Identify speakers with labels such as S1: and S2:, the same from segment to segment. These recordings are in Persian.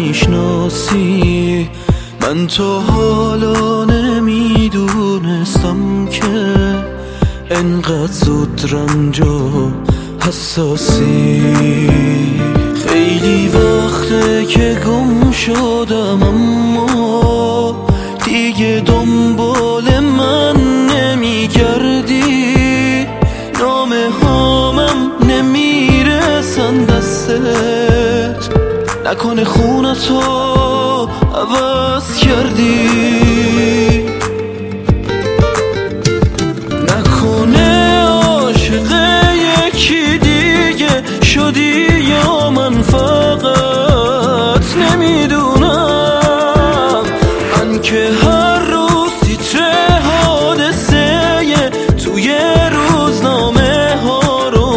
S1: میشناسی. من تا حالا نمیدونستم که انقدر زود رنج و حساسی. خیلی وقته که گم شدم اما دیگه دنبال من نمیگردی. نامه هامم نمیرسن دستت، نکنه خونتو عوض کردی. نکنه عاشق یکی دیگه شدی یا من فقط نمیدونم. من که هر روز تیتر حادثه توی روزنامه ها رو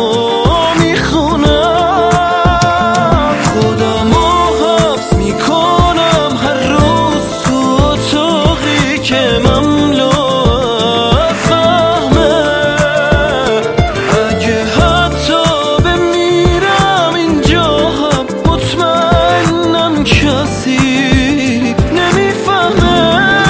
S1: میخونم. خودمو حبس میکنم هر روز تو اتاقی که مملو از وهمه. اگه حتی بمیرم اینجا هم مطمئنم کسی نمیفهمه.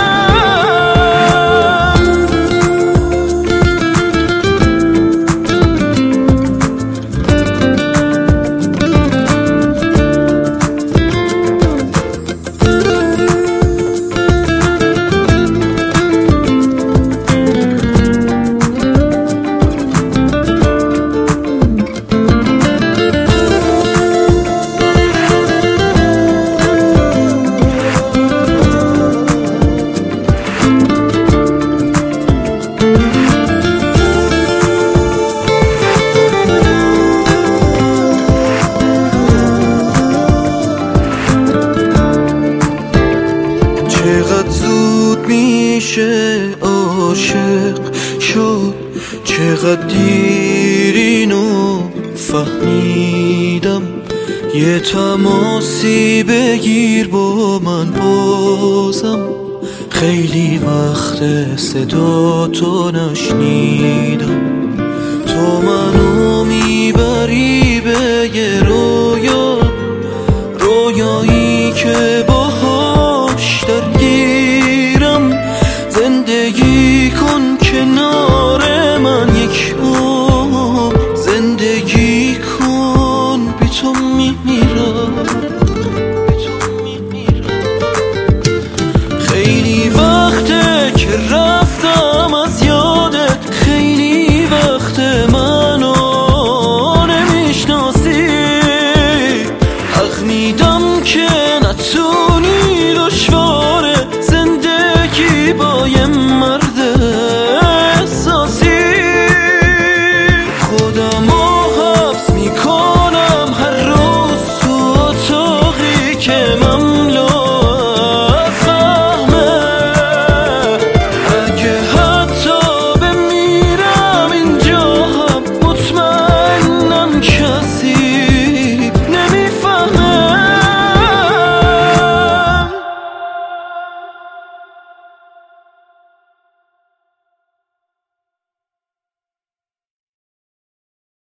S1: چقدر زود میشه عاشق شد، چقدر دیر اینو فهمیدم. یه تماسی بگیر با من بازم، خیلی وقت صدا تو نشنیدم. تو منو میبری به یه